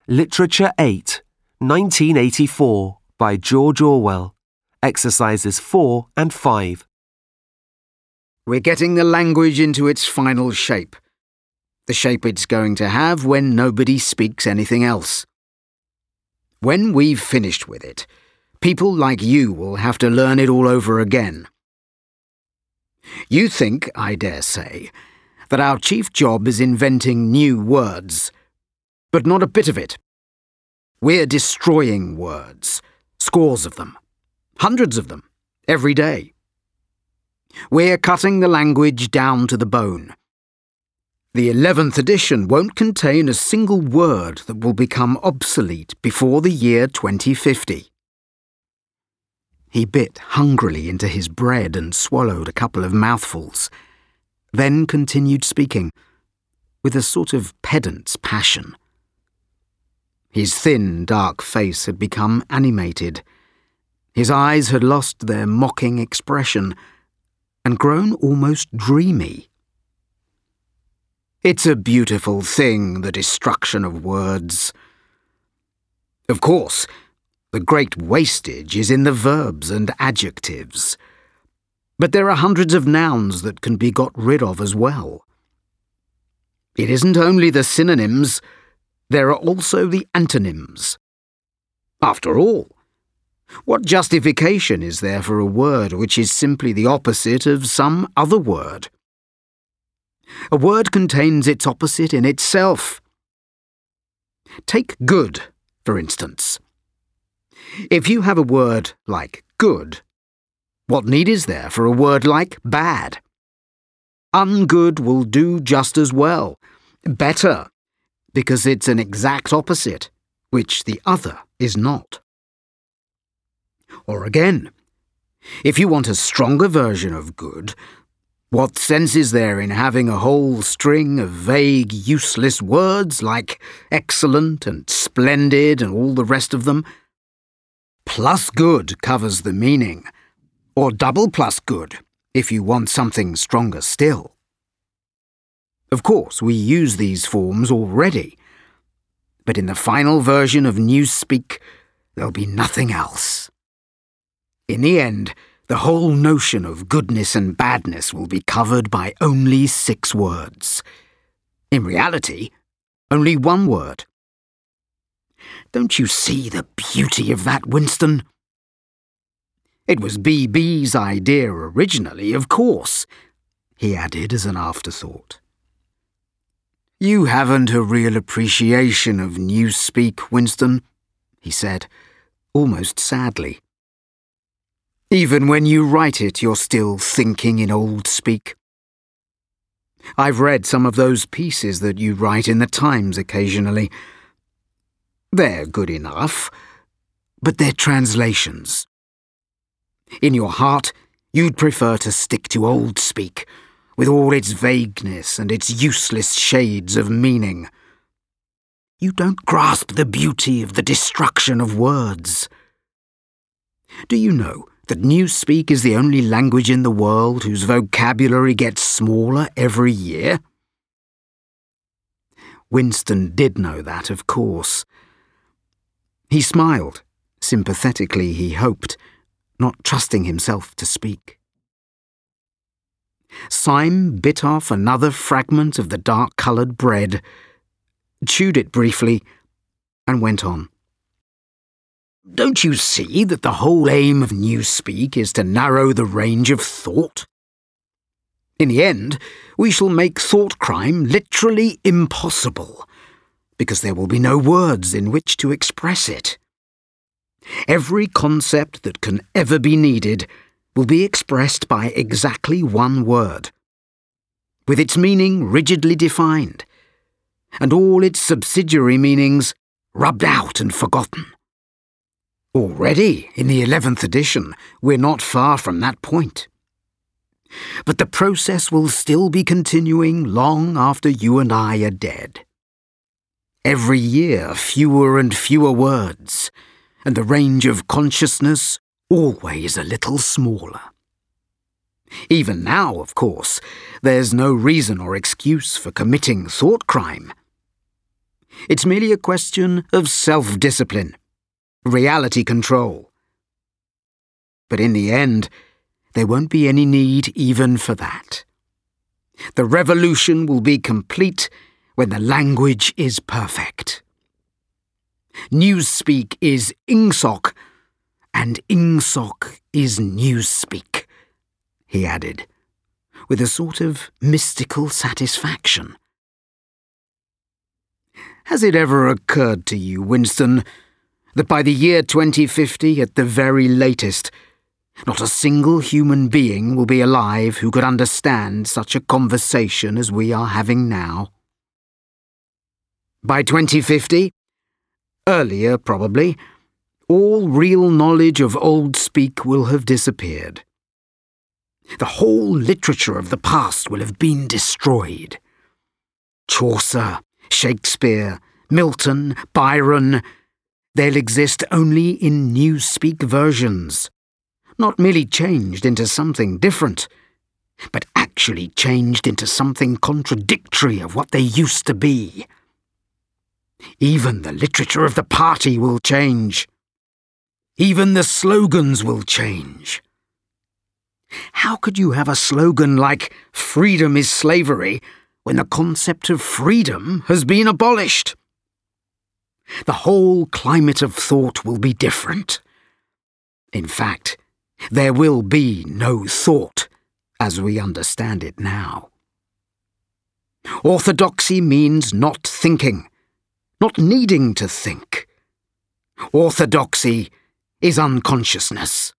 Literature 8, 1984 by George Orwell. Exercises 4 and 5. We're getting the language into its final shape. The shape it's going to have when nobody speaks anything else. When we've finished with it, people like you will have to learn it all over again. You think, I dare say, that our chief job is inventing new words, but not a bit of it. We're destroying words, scores of them, hundreds of them, every day. We're cutting the language down to the bone. The 11th edition won't contain a single word that will become obsolete before the year 2050. He bit hungrily into his bread and swallowed a couple of mouthfuls, then continued speaking, with a sort of pedant's passion. His thin, dark face had become animated. His eyes had lost their mocking expression and grown almost dreamy. It's a beautiful thing, the destruction of words. Of course, the great wastage is in the verbs and adjectives. But there are hundreds of nouns that can be got rid of as well. It isn't only the synonyms, there are also the antonyms. After all, what justification is there for a word which is simply the opposite of some other word? A word contains its opposite in itself. Take good, for instance. If you have a word like good, what need is there for a word like bad? Ungood will do just as well, better, because it's an exact opposite, which the other is not. Or again, if you want a stronger version of good, what sense is there in having a whole string of vague, useless words like excellent and splendid and all the rest of them? Plus good covers the meaning, or double plus good if you want something stronger still. Of course, we use these forms already, but in the final version of Newspeak, there'll be nothing else. In the end, the whole notion of goodness and badness will be covered by only 6 words. In reality, only 1 word. Don't you see the beauty of that, Winston? It was BB's idea originally, of course, he added as an afterthought. You haven't a real appreciation of Newspeak, Winston, he said, almost sadly. Even when you write it, you're still thinking in old speak. I've read some of those pieces that you write in the Times occasionally. They're good enough, but they're translations. In your heart, you'd prefer to stick to old speak, with all its vagueness and its useless shades of meaning. You don't grasp the beauty of the destruction of words. Do you know that Newspeak is the only language in the world whose vocabulary gets smaller every year? Winston did know that, of course. He smiled, sympathetically he hoped, not trusting himself to speak. Syme bit off another fragment of the dark-coloured bread, chewed it briefly, and went on. Don't you see that the whole aim of Newspeak is to narrow the range of thought? In the end, we shall make thought crime literally impossible, because there will be no words in which to express it. Every concept that can ever be needed will be expressed by exactly 1 word, with its meaning rigidly defined, and all its subsidiary meanings rubbed out and forgotten. Already, in the 11th edition, we're not far from that point. But the process will still be continuing long after you and I are dead. Every year, fewer and fewer words, and the range of consciousness always a little smaller. Even now, of course, there's no reason or excuse for committing thought crime. It's merely a question of self-discipline, reality control. But in the end, there won't be any need even for that. The revolution will be complete when the language is perfect. Newspeak is Ingsoc, and Ingsoc is Newspeak, he added, with a sort of mystical satisfaction. Has it ever occurred to you, Winston, that by the year 2050, at the very latest, not a single human being will be alive who could understand such a conversation as we are having now? By 2050, earlier probably, all real knowledge of Old Speak will have disappeared. The whole literature of the past will have been destroyed. Chaucer, Shakespeare, Milton, Byron, they'll exist only in Newspeak versions, not merely changed into something different, but actually changed into something contradictory of what they used to be. Even the literature of the party will change. Even the slogans will change. How could you have a slogan like "Freedom is slavery" when the concept of freedom has been abolished? The whole climate of thought will be different. In fact, there will be no thought as we understand it now. Orthodoxy means not thinking, not needing to think. Orthodoxy is unconsciousness.